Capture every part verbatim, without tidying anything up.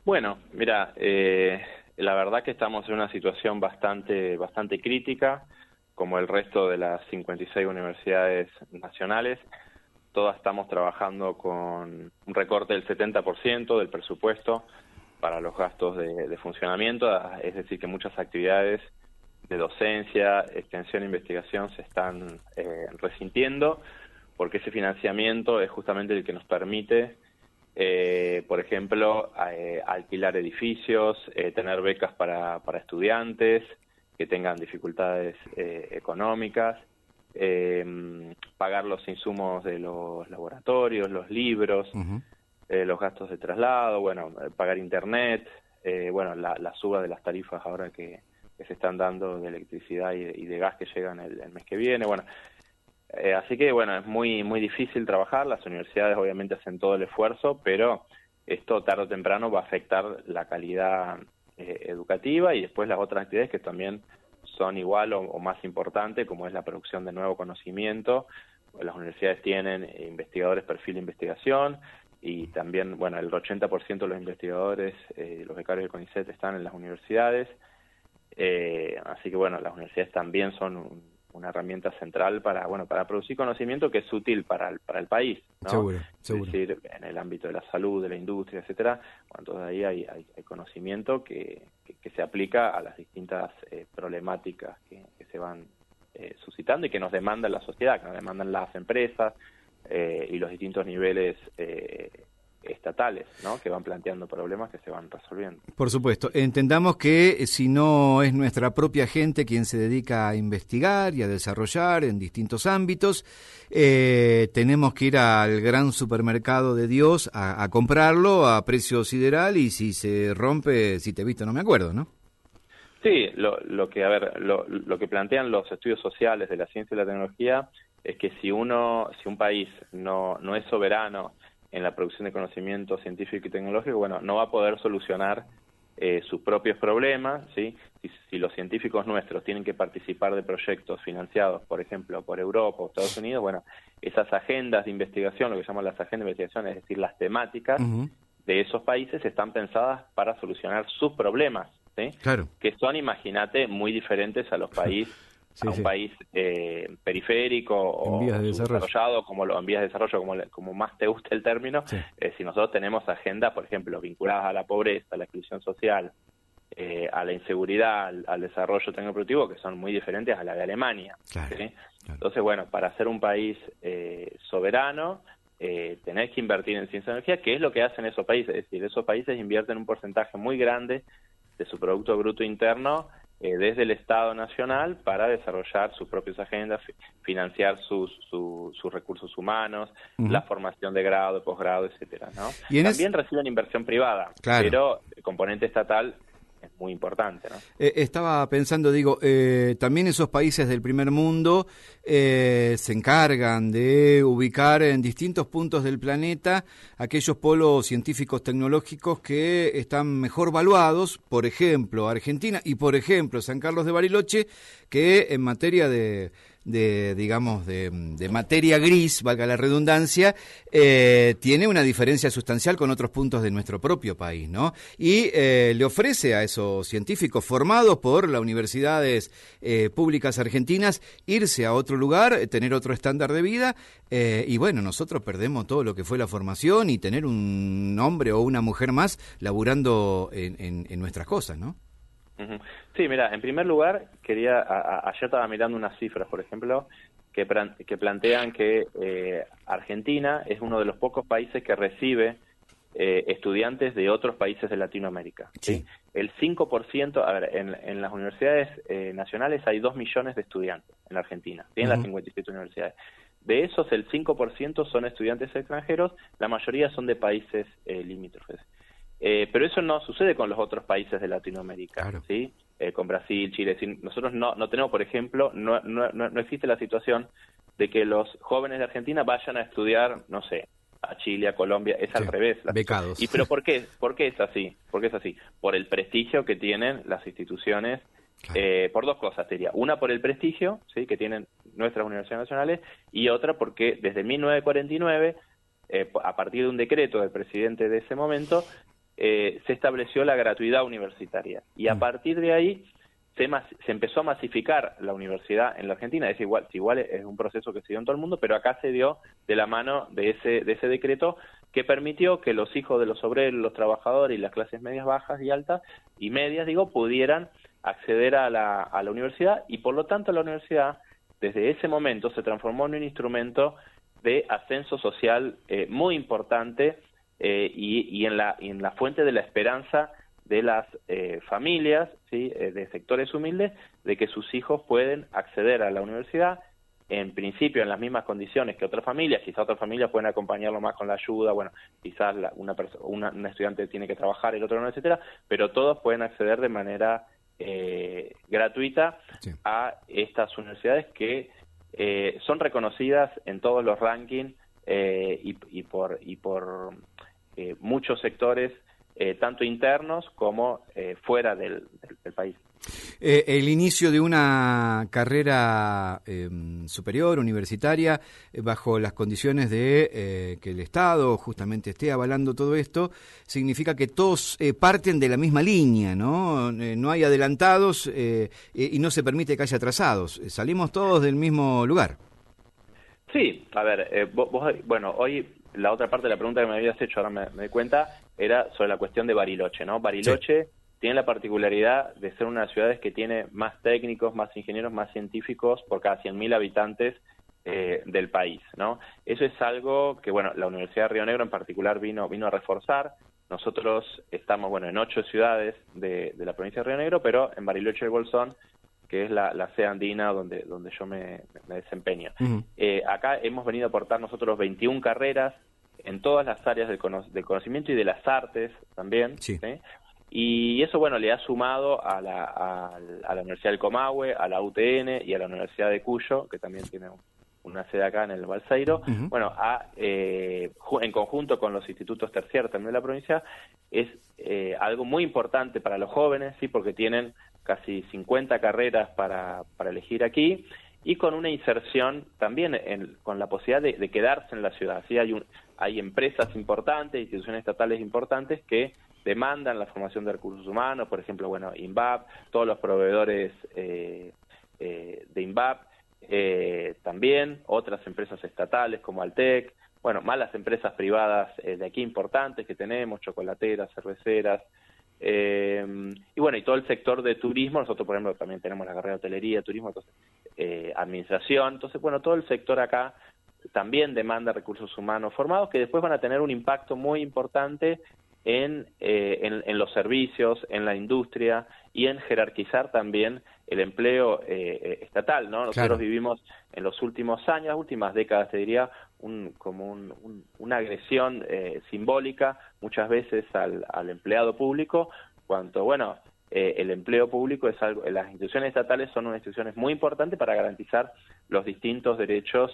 Bueno, mira, eh, la verdad que estamos en una situación bastante, bastante crítica, como el resto de las cincuenta y seis universidades nacionales. Todas estamos trabajando con un recorte del setenta por ciento del presupuesto para los gastos de, de funcionamiento, es decir, que muchas actividades de docencia, extensión e investigación se están eh, resintiendo, porque ese financiamiento es justamente el que nos permite Eh, por ejemplo, eh, alquilar edificios, eh, tener becas para, para estudiantes que tengan dificultades eh, económicas, eh, pagar los insumos de los laboratorios, los libros, Uh-huh. eh, los gastos de traslado, bueno, eh, pagar internet, eh, bueno, la, la suba de las tarifas ahora que, que se están dando de electricidad y de, y de gas que llegan el, el mes que viene, bueno. Eh, así que, bueno, es muy muy difícil trabajar, las universidades obviamente hacen todo el esfuerzo, pero esto tarde o temprano va a afectar la calidad eh, educativa y después las otras actividades que también son igual o, o más importantes, como es la producción de nuevo conocimiento. Las universidades tienen investigadores, perfil de investigación, y también, bueno, el ochenta por ciento de los investigadores, eh, los becarios del CONICET están en las universidades, eh, así que, bueno, las universidades también son un una herramienta central para bueno para producir conocimiento que es útil para el, para el país, ¿no? Seguro, seguro. Es decir, en el ámbito de la salud, de la industria, etcétera. Bueno, entonces ahí hay, hay, hay conocimiento que, que, que se aplica a las distintas eh, problemáticas que, que se van eh, suscitando y que nos demanda la sociedad, que nos demandan las empresas eh, y los distintos niveles eh, estatales, ¿no? Que van planteando problemas que se van resolviendo. Por supuesto. Entendamos que si no es nuestra propia gente quien se dedica a investigar y a desarrollar en distintos ámbitos, eh, tenemos que ir al gran supermercado de Dios a, a comprarlo a precio sideral y si se rompe, si te he visto no me acuerdo, ¿no? Sí, lo, lo que a ver, lo, lo que plantean los estudios sociales de la ciencia y la tecnología es que si uno, si un país no no es soberano en la producción de conocimiento científico y tecnológico, bueno, no va a poder solucionar eh, sus propios problemas, ¿sí? Si, si los científicos nuestros tienen que participar de proyectos financiados, por ejemplo, por Europa o Estados Unidos, bueno, esas agendas de investigación, lo que llaman las agendas de investigación, es decir, las temáticas Uh-huh. de esos países están pensadas para solucionar sus problemas, ¿sí? Claro. Que son, imagínate, muy diferentes a los países, Sí, a un sí. país eh, periférico o En vías de desarrollo. desarrollado, como lo, en vías de desarrollo, como, le- como más te guste el término. Sí. Eh, si nosotros tenemos agendas, por ejemplo, vinculadas a la pobreza, a la exclusión social, eh, a la inseguridad, al, al desarrollo tecnoproductivo, que son muy diferentes a la de Alemania, Claro, ¿sí? claro. Entonces, bueno, para ser un país eh, soberano, eh, tenés que invertir en ciencia y tecnología, que es lo que hacen esos países. Es decir, esos países invierten un porcentaje muy grande de su Producto Bruto Interno eh, desde el Estado Nacional para desarrollar sus propias agendas, fi- financiar sus, su- sus recursos humanos, Uh-huh. la formación de grado, de posgrado, etcétera, ¿no? Y en es- También reciben inversión privada, Claro. pero el componente estatal es muy importante, ¿no? Eh, estaba pensando, digo, eh, también esos países del primer mundo eh, se encargan de ubicar en distintos puntos del planeta aquellos polos científicos tecnológicos que están mejor valuados, por ejemplo, Argentina y, por ejemplo, San Carlos de Bariloche, que en materia de, de digamos, de, de materia gris, valga la redundancia, eh, tiene una diferencia sustancial con otros puntos de nuestro propio país, ¿no? Y eh, le ofrece a esos científicos formados por las universidades eh, públicas argentinas irse a otro lugar, eh, tener otro estándar de vida, eh, y bueno, nosotros perdemos todo lo que fue la formación y tener un hombre o una mujer más laburando en, en, en nuestras cosas, ¿no? Ujú. Sí, mira, en primer lugar, quería a, a, ayer estaba mirando unas cifras, por ejemplo, que, plan, que plantean que eh, Argentina es uno de los pocos países que recibe eh, estudiantes de otros países de Latinoamérica, ¿sí? Sí. El cinco por ciento, a ver, en, en las universidades eh, nacionales hay dos millones de estudiantes en la Argentina, ¿sí? En Uh-huh. las cincuenta y siete universidades. De esos, el cinco por ciento son estudiantes extranjeros, la mayoría son de países eh, limítrofes. Eh, pero eso no sucede con los otros países de Latinoamérica, Claro. ¿sí? Eh, con Brasil, Chile. Si nosotros no, no tenemos, por ejemplo, no, no, no, no existe la situación de que los jóvenes de Argentina vayan a estudiar, no sé, a Chile, a Colombia, es Sí, al revés. La becados. ¿Y pero por qué? ¿Por qué es así? ¿Por qué es así? Por el prestigio que tienen las instituciones, Claro. eh, por dos cosas, diría. Una, por el prestigio, ¿sí? Que tienen nuestras universidades nacionales, y otra porque desde mil novecientos cuarenta y nueve, eh, a partir de un decreto del presidente de ese momento, eh, se estableció la gratuidad universitaria. Y a partir de ahí se, mas, se empezó a masificar la universidad en la Argentina. Es igual, igual es un proceso que se dio en todo el mundo, pero acá se dio de la mano de ese, de ese decreto que permitió que los hijos de los obreros, los trabajadores y las clases medias, bajas y altas y medias, digo, pudieran acceder a la, a la universidad, y por lo tanto la universidad desde ese momento se transformó en un instrumento de ascenso social eh, muy importante eh, y, y, en la, y en la fuente de la esperanza de las eh, familias, ¿sí? eh, de sectores humildes, de que sus hijos pueden acceder a la universidad, en principio en las mismas condiciones que otras familias. Quizás otras familias pueden acompañarlo más con la ayuda, bueno, quizás la, una, una, una estudiante tiene que trabajar, el otro no, etcétera, pero todos pueden acceder de manera eh, gratuita sí. a estas universidades que eh, son reconocidas en todos los rankings eh, y, y por, y por eh, muchos sectores, eh, tanto internos como eh, fuera del, del, del país. Eh, el inicio de una carrera eh, superior, universitaria, eh, bajo las condiciones de eh, que el Estado justamente esté avalando todo esto, significa que todos eh, parten de la misma línea, ¿no? Eh, no hay adelantados eh, y no se permite que haya atrasados. Salimos todos del mismo lugar. Sí, a ver, eh, vos, vos, bueno, hoy la otra parte de la pregunta que me habías hecho, ahora me, me doy cuenta, era sobre la cuestión de Bariloche, ¿no? Bariloche... Sí. Tiene la particularidad de ser una de las ciudades que tiene más técnicos, más ingenieros, más científicos por cada cien mil habitantes eh, del país, ¿no? Eso es algo que, bueno, la Universidad de Río Negro en particular vino vino a reforzar. Nosotros estamos, bueno, en ocho ciudades de, de la provincia de Río Negro, pero en Bariloche del Bolsón, que es la, la sede andina donde, donde yo me, me desempeño. Uh-huh. Eh, acá hemos venido a aportar nosotros veintiuna carreras en todas las áreas del, cono- del conocimiento y de las artes también, sí. ¿sí? Y eso, bueno, le ha sumado a la, a, a la Universidad del Comahue, a la U T N y a la Universidad de Cuyo, que también tiene una sede acá en el Balseiro, uh-huh. bueno, a, eh, en conjunto con los institutos terciarios también de la provincia, es eh, algo muy importante para los jóvenes, sí, porque tienen casi cincuenta carreras para, para elegir aquí, y con una inserción también en, con la posibilidad de, de quedarse en la ciudad. Sí, hay, un, hay empresas importantes, instituciones estatales importantes que demandan la formación de recursos humanos, por ejemplo, bueno, INVAP, todos los proveedores eh, eh, de INVAP, eh, también otras empresas estatales como Altec, bueno, más las empresas privadas eh, de aquí importantes que tenemos, chocolateras, cerveceras, eh, y bueno, y todo el sector de turismo. Nosotros, por ejemplo, también tenemos la carrera de hotelería, turismo, entonces, eh, administración, entonces, bueno, todo el sector acá también demanda recursos humanos formados que después van a tener un impacto muy importante En, eh, en, en los servicios, en la industria y en jerarquizar también el empleo eh, estatal, ¿no? Nosotros claro. vivimos en los últimos años, las últimas décadas, te diría, un, como un, un, una agresión eh, simbólica muchas veces al, al empleado público, cuanto, bueno, eh, el empleo público es algo, las instituciones estatales son unas instituciones muy importantes para garantizar los distintos derechos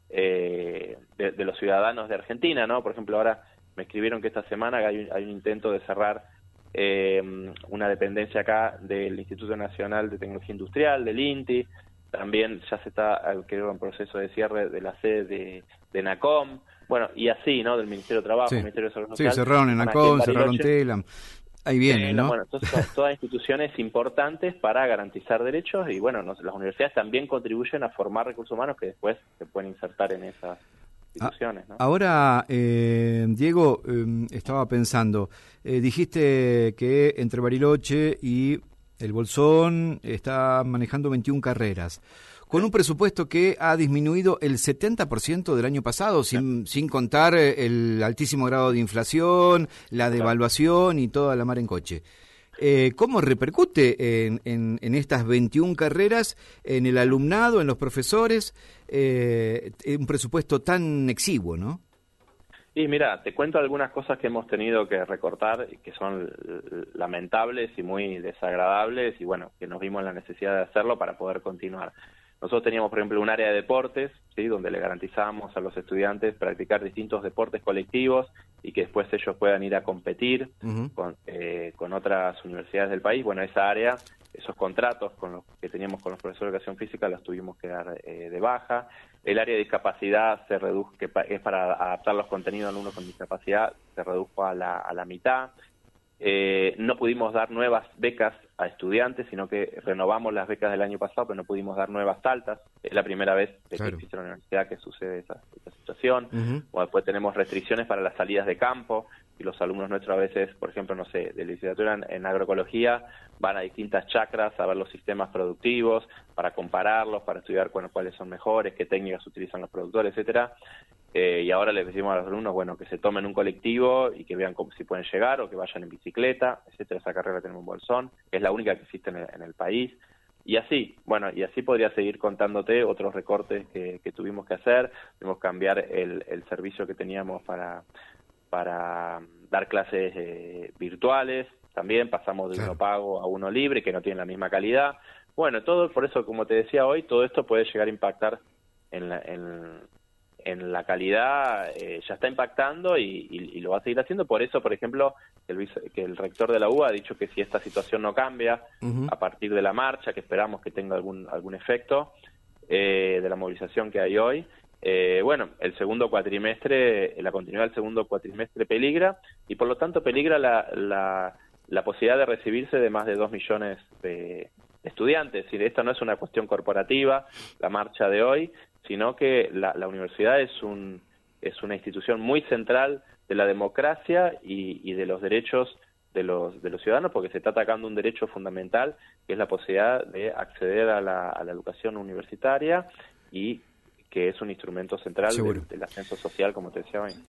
eh, de, de los ciudadanos de Argentina, ¿no? Por ejemplo, ahora me escribieron que esta semana hay un, hay un intento de cerrar eh, una dependencia acá del Instituto Nacional de Tecnología Industrial, del INTI, también ya se está, creo, en proceso de cierre de la sede de, de NACOM, bueno, y así, ¿no?, del Ministerio de Trabajo, sí. Ministerio de Salud Social. Sí, cerraron en NACOM, cerraron TELAM, ahí viene, ¿no? Bueno, entonces son todas instituciones importantes para garantizar derechos y, bueno, nos, las universidades también contribuyen a formar recursos humanos que después se pueden insertar en esas instituciones, ¿no? Ahora, eh, Diego, eh, estaba pensando, eh, dijiste que entre Bariloche y el Bolsón está manejando veintiuna carreras, con un presupuesto que ha disminuido el setenta por ciento del año pasado, sin, sin contar el altísimo grado de inflación, la devaluación y toda la mar en coche. Eh, ¿Cómo repercute en, en, en estas veintiuna carreras, en el alumnado, en los profesores, eh, un presupuesto tan exiguo, ¿no? Y mira, te cuento algunas cosas que hemos tenido que recortar, que son lamentables y muy desagradables, y bueno, que nos vimos la necesidad de hacerlo para poder continuar. Nosotros teníamos, por ejemplo, un área de deportes, ¿sí?, donde le garantizábamos a los estudiantes practicar distintos deportes colectivos y que después ellos puedan ir a competir uh-huh. con, eh, con otras universidades del país. Bueno, esa área, esos contratos con los que teníamos con los profesores de educación física los tuvimos que dar eh, de baja. El área de discapacidad se redujo, que es para adaptar los contenidos a alumnos con discapacidad, se redujo a la, a la mitad. Eh, no pudimos dar nuevas becas a estudiantes, sino que renovamos las becas del año pasado, pero no pudimos dar nuevas altas. Es la primera vez de Claro. que existe en la universidad que sucede esa, esa situación. Uh-huh. O después tenemos restricciones para las salidas de campo, y los alumnos nuestros a veces, por ejemplo, no sé, de licenciatura en, en agroecología, van a distintas chacras a ver los sistemas productivos, para compararlos, para estudiar bueno, cuáles son mejores, qué técnicas utilizan los productores, etcétera. Eh, y ahora les decimos a los alumnos, bueno, que se tomen un colectivo y que vean cómo, si pueden llegar, o que vayan en bicicleta, etcétera. Esa carrera tenemos un bolsón, que es la única que existe en el, en el país. Y así, bueno, y así podría seguir contándote otros recortes que, que tuvimos que hacer. Tuvimos que cambiar el, el servicio que teníamos para, para dar clases eh, virtuales. También pasamos de Claro. uno pago a uno libre, que no tienen la misma calidad. Bueno, todo, por eso, como te decía hoy, todo esto puede llegar a impactar en la, en, en la calidad, eh, ya está impactando y, y, y lo va a seguir haciendo. Por eso, por ejemplo, el, vice, que el rector de la U B A ha dicho que si esta situación no cambia, uh-huh. a partir de la marcha, que esperamos que tenga algún, algún efecto, eh, de la movilización que hay hoy, eh, bueno, el segundo cuatrimestre, la continuidad del segundo cuatrimestre peligra, y por lo tanto peligra la, la, la posibilidad de recibirse de más de dos millones de estudiantes. Es decir, esta no es una cuestión corporativa, la marcha de hoy, sino que la, la universidad es un es una institución muy central de la democracia y, y de los derechos de los de los ciudadanos, porque se está atacando un derecho fundamental, que es la posibilidad de acceder a la, a la educación universitaria, y que es un instrumento central del, del ascenso social, como te decía hoy.